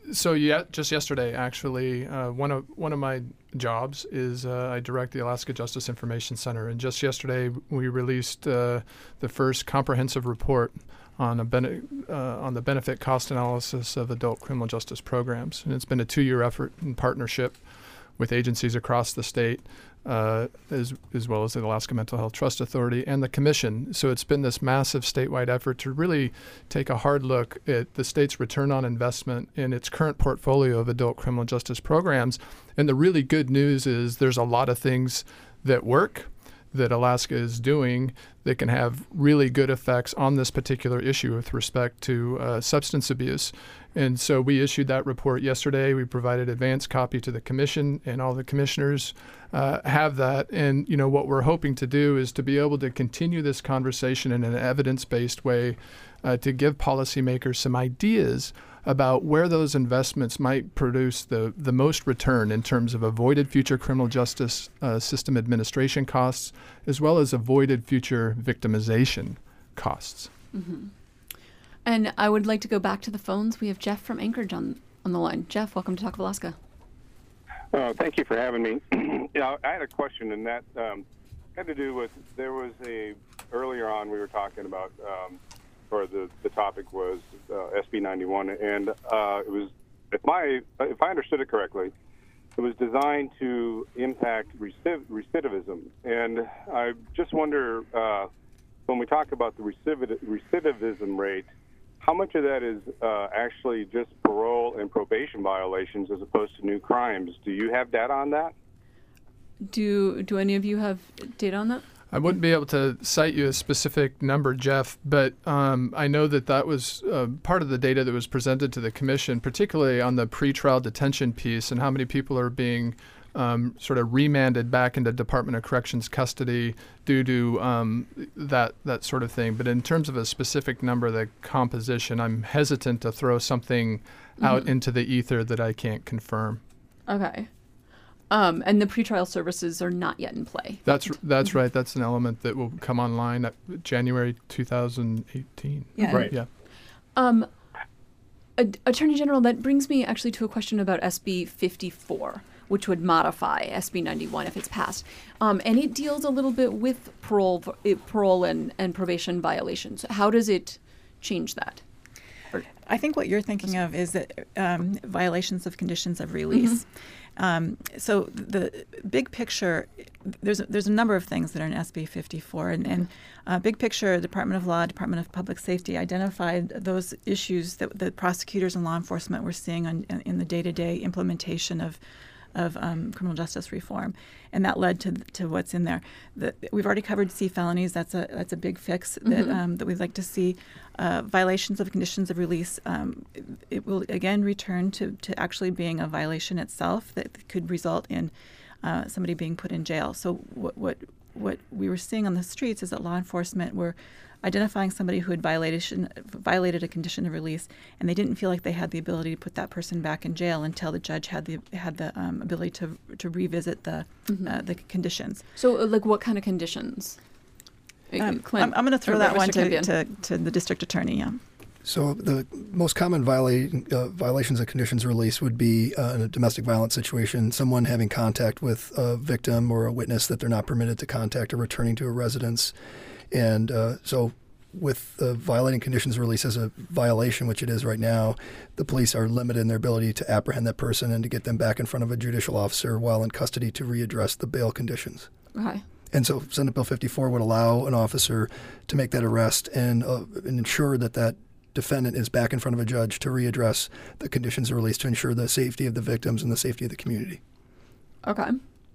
so yeah, just yesterday, actually, uh, one of one of my jobs is uh, I direct the Alaska Justice Information Center, and just yesterday we released uh, the first comprehensive report on a bene- uh, on the benefit cost analysis of adult criminal justice programs, and it's been a two-year effort in partnership with agencies across the state, uh, as as well as the Alaska Mental Health Trust Authority and the Commission. So it's been this massive statewide effort to really take a hard look at the state's return on investment in its current portfolio of adult criminal justice programs. And the really good news is there's a lot of things that work that Alaska is doing that can have really good effects on this particular issue with respect to uh, substance abuse. And so we issued that report yesterday. We provided advance copy to the commission, and all the commissioners uh, have that. And, you know, what we're hoping to do is to be able to continue this conversation in an evidence-based way uh, to give policymakers some ideas about where those investments might produce the, the most return in terms of avoided future criminal justice uh, system administration costs, as well as avoided future victimization costs. Mm-hmm. And I would like to go back to the phones. We have Jeff from Anchorage on, on the line. Jeff, welcome to Talk of Alaska. Uh, thank you for having me. Yeah, I had a question, and that um, had to do with, there was a, earlier on we were talking about, um, or the, the topic was uh, S B ninety-one, and uh, it was, if my if I understood it correctly, it was designed to impact recidiv- recidivism. And I just wonder, uh, when we talk about the recidiv- recidivism rate, how much of that is uh, actually just parole and probation violations as opposed to new crimes? Do you have data on that? Do do any of you have data on that? I wouldn't be able to cite you a specific number, Jeff, but um, I know that that was uh, part of the data that was presented to the commission, particularly on the pretrial detention piece and how many people are being um, sort of remanded back into Department of Corrections custody due to um, that that sort of thing. But in terms of a specific number, the composition, I'm hesitant to throw something mm-hmm. out into the ether that I can't confirm. Okay. Um, and the pretrial services are not yet in play. That's that's right. That's an element that will come online at January two thousand eighteen. Yeah. Right. Yeah. Um, Ad- Attorney General, that brings me actually to a question about S B fifty-four, which would modify S B ninety-one if it's passed. Um, and it deals a little bit with parole, parole and, and probation violations. How does it change that? I think what you're thinking of is that um, violations of conditions of release. Mm-hmm. Um, so the big picture, there's a, there's a number of things that are in S B fifty-four, and, and uh, big picture, Department of Law, Department of Public Safety identified those issues that the prosecutors and law enforcement were seeing on, in the day-to-day implementation of of um, criminal justice reform, and that led to to what's in there. The, we've already covered C felonies. That's a that's a big fix that mm-hmm. um, that we'd like to see. Uh, violations of conditions of release. Um, it, it will again return to, to actually being a violation itself that could result in uh, somebody being put in jail. So what what what we were seeing on the streets is that law enforcement were identifying somebody who had violation, violated a condition of release, and they didn't feel like they had the ability to put that person back in jail until the judge had the had the um, ability to to revisit the mm-hmm. uh, the conditions. So, like, what kind of conditions? Um, I'm, I'm going to throw that one to, to, to the district attorney. Yeah. So the most common viola- uh, violations of conditions of release would be uh, in a domestic violence situation, someone having contact with a victim or a witness that they're not permitted to contact or returning to a residence. And uh, so with uh, violating conditions of release as a violation, which it is right now, the police are limited in their ability to apprehend that person and to get them back in front of a judicial officer while in custody to readdress the bail conditions. Okay. And so Senate Bill fifty-four would allow an officer to make that arrest and, uh, and ensure that that defendant is back in front of a judge to readdress the conditions of release to ensure the safety of the victims and the safety of the community. Okay.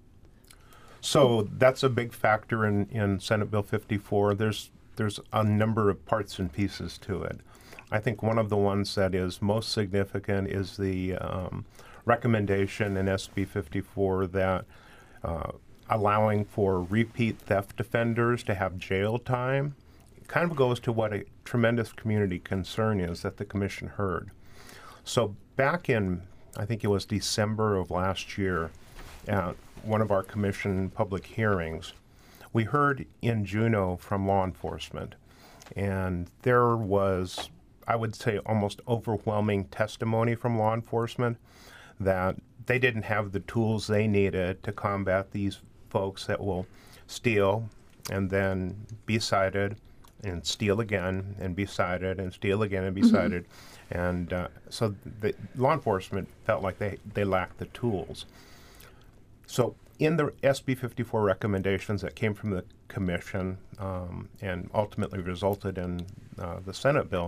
So that's a big factor in, in Senate Bill fifty-four. There's there's a number of parts and pieces to it. I think one of the ones that is most significant is the um, recommendation in S B fifty-four that uh, allowing for repeat theft offenders to have jail time. It kind of goes to what a tremendous community concern is that the commission heard. So back in, I think it was December of last year, at one of our commission public hearings, we heard in Juneau from law enforcement, and there was I would say, almost overwhelming testimony from law enforcement that they didn't have the tools they needed to combat these folks that will steal and then be cited and steal again and be cited and steal again and be Mm-hmm. cited. And uh, so the law enforcement felt like they, they lacked the tools. So in the S B fifty-four recommendations that came from the commission um, and ultimately resulted in uh, the Senate bill,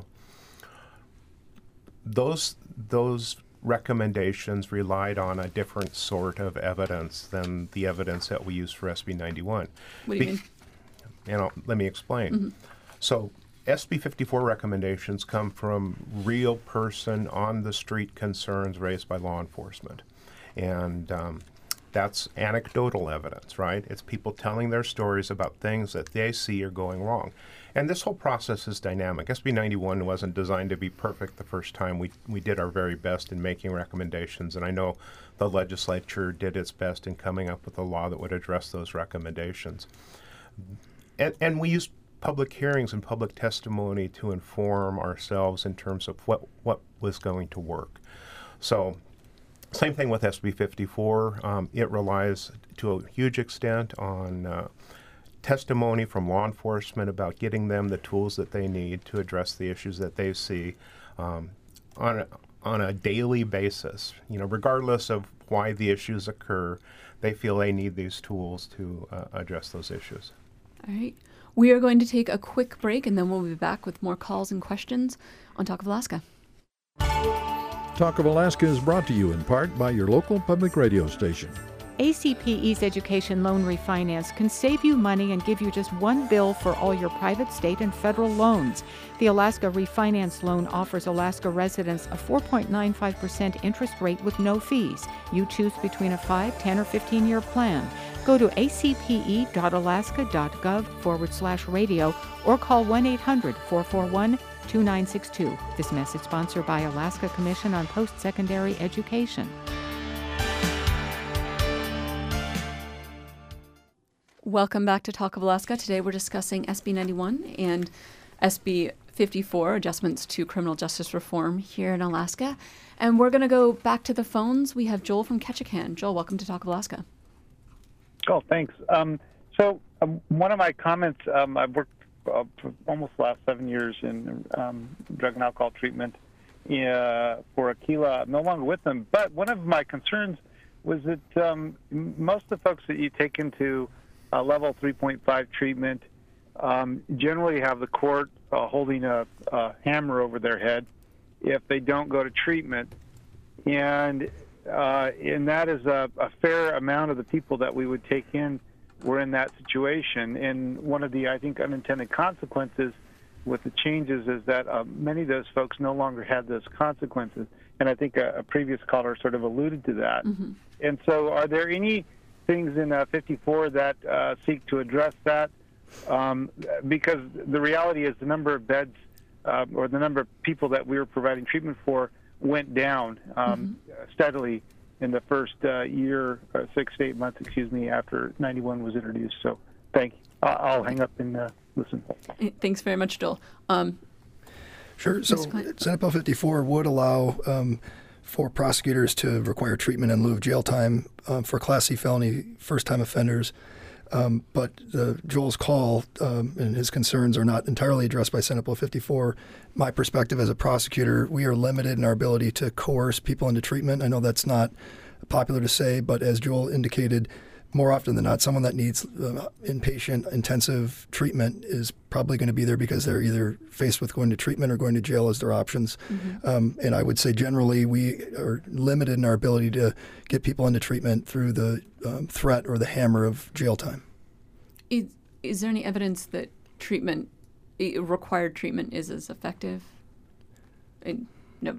those those recommendations relied on a different sort of evidence than the evidence that we use for S B ninety-one. What do you Be- mean? You know, let me explain. Mhm. So S B fifty-four recommendations come from real person on the street concerns raised by law enforcement. And um, that's anecdotal evidence, right? It's people telling their stories about things that they see are going wrong. And this whole process is dynamic. S B ninety-one wasn't designed to be perfect the first time. We, we did our very best in making recommendations, and I know the legislature did its best in coming up with a law that would address those recommendations. And, and we used public hearings and public testimony to inform ourselves in terms of what, what was going to work. So same thing with S B fifty-four. Um, it relies to a huge extent on uh, testimony from law enforcement about getting them the tools that they need to address the issues that they see um, on a, on a daily basis. You know, regardless of why the issues occur, they feel they need these tools to uh, address those issues. All right. We are going to take a quick break, and then we'll be back with more calls and questions on Talk of Alaska. Talk of Alaska is brought to you in part by your local public radio station. A C P E's Education Loan Refinance can save you money and give you just one bill for all your private, state, and federal loans. The Alaska Refinance Loan offers Alaska residents a four point nine five percent interest rate with no fees. You choose between a five, ten, or fifteen-year plan. Go to acpe.alaska.gov forward slash radio or call one eight hundred, four four one, two nine six two. This message sponsored by Alaska Commission on Post-Secondary Education. Welcome back to Talk of Alaska. Today we're discussing S B ninety-one and S B fifty-four, adjustments to criminal justice reform here in Alaska. And we're going to go back to the phones. We have Joel from Ketchikan. Joel, welcome to Talk of Alaska. Oh, thanks. Um, so um, one of my comments, um, I've worked uh, for almost the last seven years in um, drug and alcohol treatment uh, for Aquila. I'm no longer with them. But one of my concerns was that um, most of the folks that you take into uh, level three point five treatment um, generally have the court uh, holding a, a hammer over their head if they don't go to treatment. And Uh, and that is a, a fair amount of the people that we would take in were in that situation. And one of the, I think, unintended consequences with the changes is that uh, many of those folks no longer had those consequences. And I think a, a previous caller sort of alluded to that. Mm-hmm. And so are there any things in uh, fifty-four that uh, seek to address that? Um, because the reality is the number of beds uh, or the number of people that we were providing treatment for went down um, mm-hmm. steadily in the first uh, year, uh, six to eight months, excuse me, after ninety-one was introduced. So thank you. Uh, I'll hang up and uh, listen. Thanks very much, Joel. Um, sure. So Senate Bill fifty-four would allow um, for prosecutors to require treatment in lieu of jail time um, for Class C felony first-time offenders. Um, but uh, Joel's call um, and his concerns are not entirely addressed by Senate Bill fifty-four. My perspective as a prosecutor, we are limited in our ability to coerce people into treatment. I know that's not popular to say, but as Joel indicated, more often than not, someone that needs uh, inpatient intensive treatment is probably going to be there because they're either faced with going to treatment or going to jail as their options. Mm-hmm. Um, and I would say generally we are limited in our ability to get people into treatment through the um, threat or the hammer of jail time. Is, is there any evidence that treatment, required treatment, is as effective? And, no.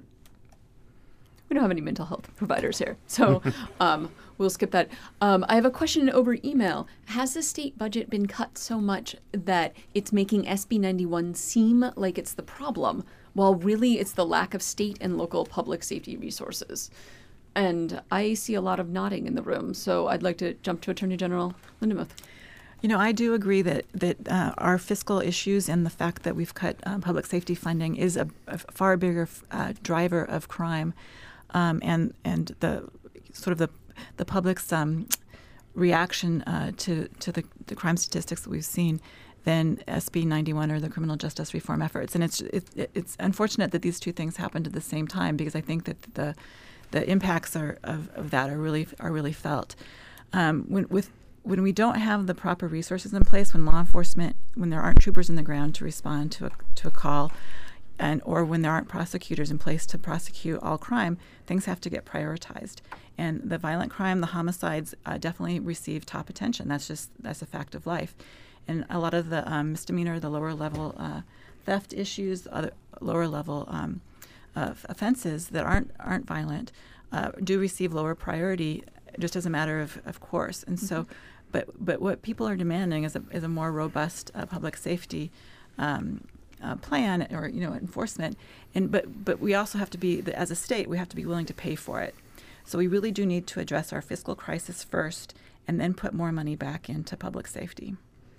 We don't have any mental health providers here, so um, we'll skip that. Um, I have a question over email. Has the state budget been cut so much that it's making S B ninety-one seem like it's the problem, while really it's the lack of state and local public safety resources? And I see a lot of nodding in the room, so I'd like to jump to Attorney General Lindemuth. You know, I do agree that that uh, our fiscal issues and the fact that we've cut uh, public safety funding is a, a far bigger uh, driver of crime, um, and and the sort of the the public's um, reaction uh, to to the, the crime statistics that we've seen than S B ninety-one or the criminal justice reform efforts. And it's it, it's unfortunate that these two things happened at the same time, because I think that the the impacts are, of, of that are really are really felt. Um, when with when we don't have the proper resources in place, when law enforcement, when there aren't troopers in the ground to respond to a, to a call, and or when there aren't prosecutors in place to prosecute all crime, things have to get prioritized. And the violent crime, the homicides, uh, definitely receive top attention. That's just that's a fact of life. And a lot of the um, misdemeanor, the lower level uh, theft issues, other lower level um, uh, offenses that aren't aren't violent, uh, do receive lower priority, just as a matter of, of course. And so. Mm-hmm. But but what people are demanding is a is a more robust uh, public safety um, uh, plan, or you know enforcement, and but but we also have to be, as a state, we have to be willing to pay for it. So we really do need to address our fiscal crisis first, and then put more money back into public safety.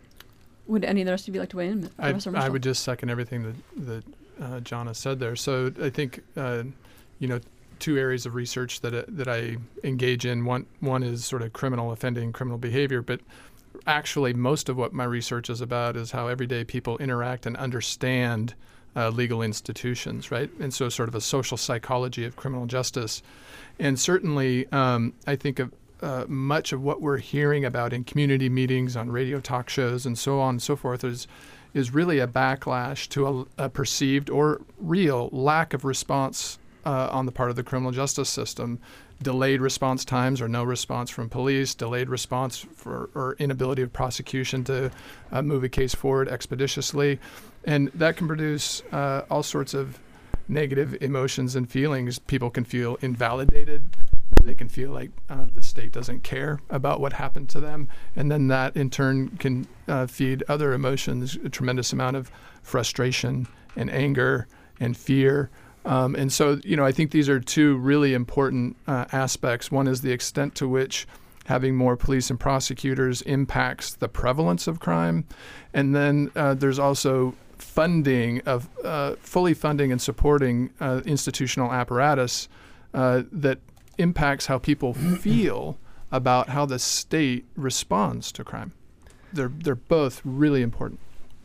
Would any of the rest of you like to weigh in? I, I would just second everything that that uh, John has said there. So I think uh, you know. two areas of research that uh, that I engage in. One one is sort of criminal offending, criminal behavior, but actually most of what my research is about is how everyday people interact and understand uh, legal institutions, right? And so sort of a social psychology of criminal justice. And certainly um, I think of uh, much of what we're hearing about in community meetings, on radio talk shows, and so on and so forth is is really a backlash to a, a perceived or real lack of response Uh, on the part of the criminal justice system, delayed response times or no response from police, delayed response for, or inability of prosecution to uh, move a case forward expeditiously. And that can produce uh, all sorts of negative emotions and feelings. People can feel invalidated. They can feel like uh, the state doesn't care about what happened to them. And then that in turn can uh, feed other emotions, a tremendous amount of frustration and anger and fear. Um, and so, you know, I think these are two really important uh, aspects. One is the extent to which having more police and prosecutors impacts the prevalence of crime. And then uh, there's also funding of uh, fully funding and supporting uh, institutional apparatus uh, that impacts how people feel about how the state responds to crime. They're they're both really important.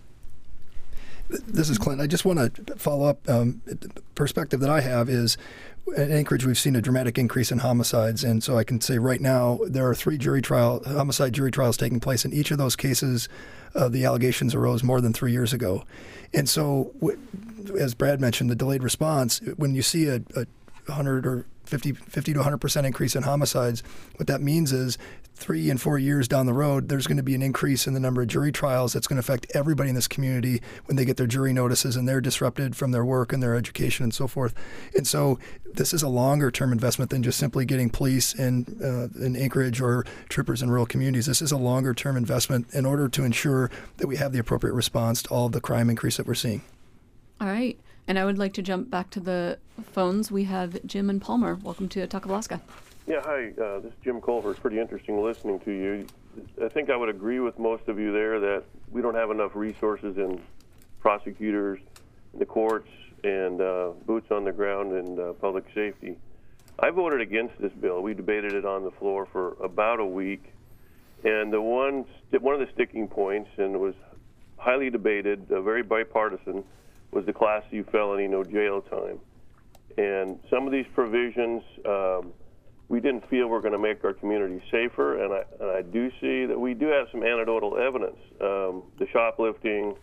This is Clint. I just want to follow up. Um, the perspective that I have is, at Anchorage, we've seen a dramatic increase in homicides. And so I can say right now there are three jury trial, homicide jury trials taking place. In each of those cases, uh, the allegations arose more than three years ago. And so, w- as Brad mentioned, the delayed response, when you see a, a one hundred or fifty, fifty to one hundred percent increase in homicides, what that means is three and four years down the road, there's going to be an increase in the number of jury trials that's going to affect everybody in this community when they get their jury notices and they're disrupted from their work and their education and so forth. And so this is a longer term investment than just simply getting police in, uh, in Anchorage or troopers in rural communities. This is a longer term investment in order to ensure that we have the appropriate response to all of the crime increase that we're seeing. All right. And I would like to jump back to the phones. We have Jim and Palmer. Welcome to Talk of Alaska. Yeah, hi. Uh, this is Jim Culver. It's pretty interesting listening to you. I think I would agree with most of you there that we don't have enough resources in prosecutors, in the courts, and uh, boots on the ground in uh, public safety. I voted against this bill. We debated it on the floor for about a week. And the one, one of the sticking points, and it was highly debated, uh, very bipartisan, was the Class C felony, no jail time. And some of these provisions, um, we didn't feel were going to make our community safer, and I, and I do see that we do have some anecdotal evidence. Um, the shoplifting,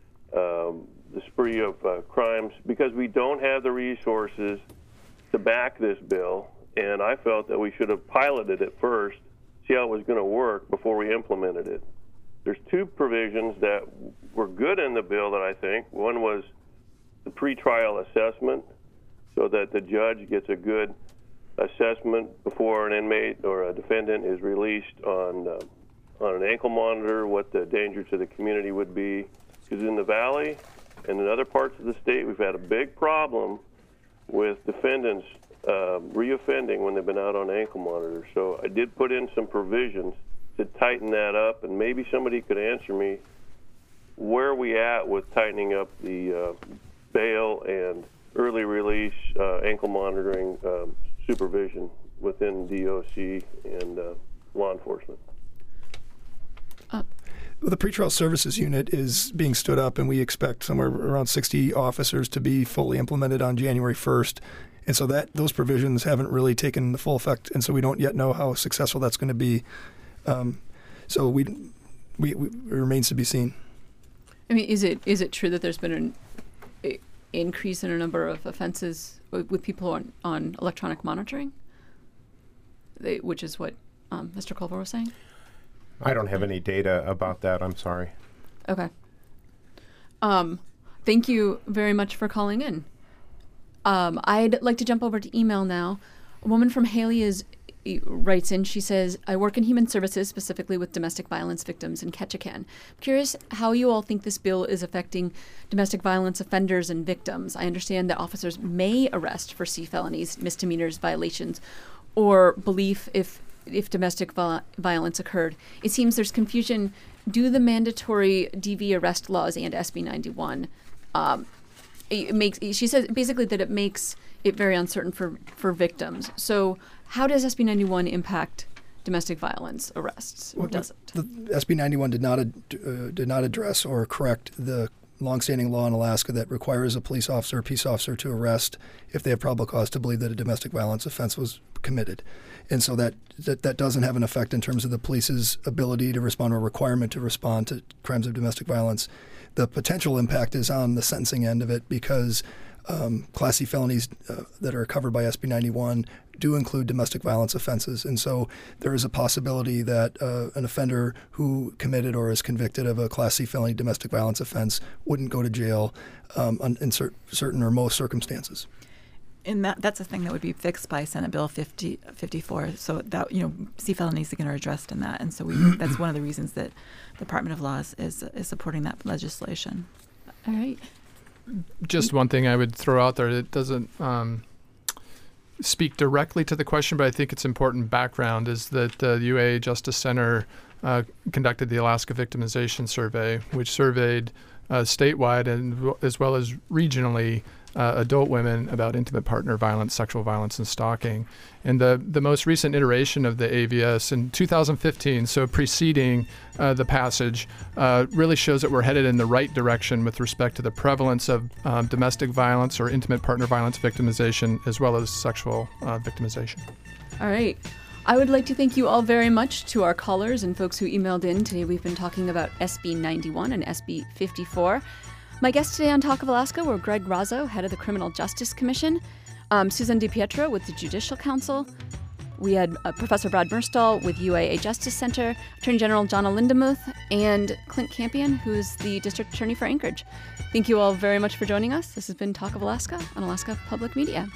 um, the spree of uh, crimes, because we don't have the resources to back this bill, and I felt that we should have piloted it first, see how it was going to work before we implemented it. There's two provisions that were good in the bill that I think. One was the pretrial assessment, so that the judge gets a good assessment before an inmate or a defendant is released on uh, on an ankle monitor, what the danger to the community would be. Because in the Valley and in other parts of the state, we've had a big problem with defendants uh, reoffending when they've been out on ankle monitors. So I did put in some provisions to tighten that up, and maybe somebody could answer me, where are we at with tightening up the uh, bail and early release uh, ankle monitoring um, supervision within D O C and uh, law enforcement? Uh, well, the pretrial services unit is being stood up, and we expect somewhere around sixty officers to be fully implemented on January first. And so that those provisions haven't really taken the full effect, and so we don't yet know how successful that's going to be. Um, so we, we, we, it remains to be seen. I mean, is it is it true that there's been an a, increase in a number of offenses with, with people on, on electronic monitoring, they, which is what um, Mister Culver was saying? I don't have any data about that. I'm sorry. Okay. Um, thank you very much for calling in. Um, I'd like to jump over to email now. A woman from Haley is writes in. She says, I work in human services, specifically with domestic violence victims in Ketchikan. I'm curious how you all think this bill is affecting domestic violence offenders and victims. I understand that officers may arrest for C felonies, misdemeanors, violations, or belief if if domestic viol- violence occurred. It seems there's confusion. Do the mandatory D V arrest laws and S B ninety-one um, it makes, she says basically that it makes it very uncertain for, for victims. So how does S B ninety-one impact domestic violence arrests, or well, does it? The S B ninety-one did not ad- uh, did not address or correct the longstanding law in Alaska that requires a police officer or peace officer to arrest if they have probable cause to believe that a domestic violence offense was committed. And so that, that, that doesn't have an effect in terms of the police's ability to respond or requirement to respond to crimes of domestic violence. The potential impact is on the sentencing end of it because um, Class C felonies uh, that are covered by S B ninety-one do include domestic violence offenses. And so there is a possibility that uh, an offender who committed or is convicted of a Class C felony domestic violence offense wouldn't go to jail um, in cer- certain or most circumstances. And that that's a thing that would be fixed by Senate Bill fifty, fifty-four. So that, you know, C felonies are going to be addressed in that. And so we that's one of the reasons that the Department of Law is, is supporting that legislation. All right. Just one thing I would throw out there, it doesn't um, speak directly to the question, but I think it's important background, is that the U A Justice Center uh, conducted the Alaska Victimization Survey, which surveyed uh, statewide and as well as regionally uh, adult women about intimate partner violence, sexual violence, and stalking. And the, the most recent iteration of the A V S in two thousand fifteen, so preceding uh, the passage, uh, really shows that we're headed in the right direction with respect to the prevalence of um, domestic violence or intimate partner violence victimization, as well as sexual uh, victimization. All right. I would like to thank you all very much to our callers and folks who emailed in. Today we've been talking about S B ninety-one and S B fifty-four. My guests today on Talk of Alaska were Greg Razzo, head of the Criminal Justice Commission, um, Susan DiPietro with the Judicial Council. We had uh, Professor Brad Murstall with U A A Justice Center, Attorney General Jonna Lindemuth, and Clint Campion, who is the District Attorney for Anchorage. Thank you all very much for joining us. This has been Talk of Alaska on Alaska Public Media.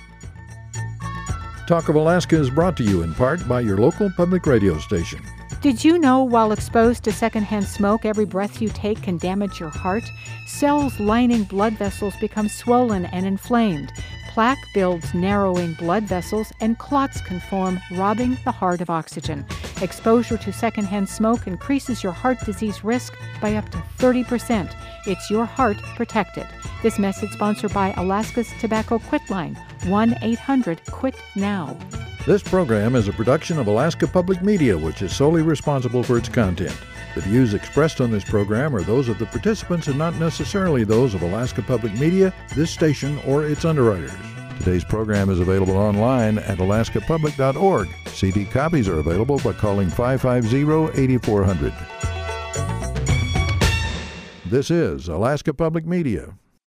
Talk of Alaska is brought to you in part by your local public radio station. Did you know while exposed to secondhand smoke, every breath you take can damage your heart? Cells lining blood vessels become swollen and inflamed. Plaque builds narrowing blood vessels, and clots can form, robbing the heart of oxygen. Exposure to secondhand smoke increases your heart disease risk by up to thirty percent. It's your heart protected. This message sponsored by Alaska's Tobacco Quit Line, one eight hundred quit now. This program is a production of Alaska Public Media, which is solely responsible for its content. The views expressed on this program are those of the participants and not necessarily those of Alaska Public Media, this station, or its underwriters. Today's program is available online at alaska public dot org. C D copies are available by calling five five zero, eight four zero zero. This is Alaska Public Media.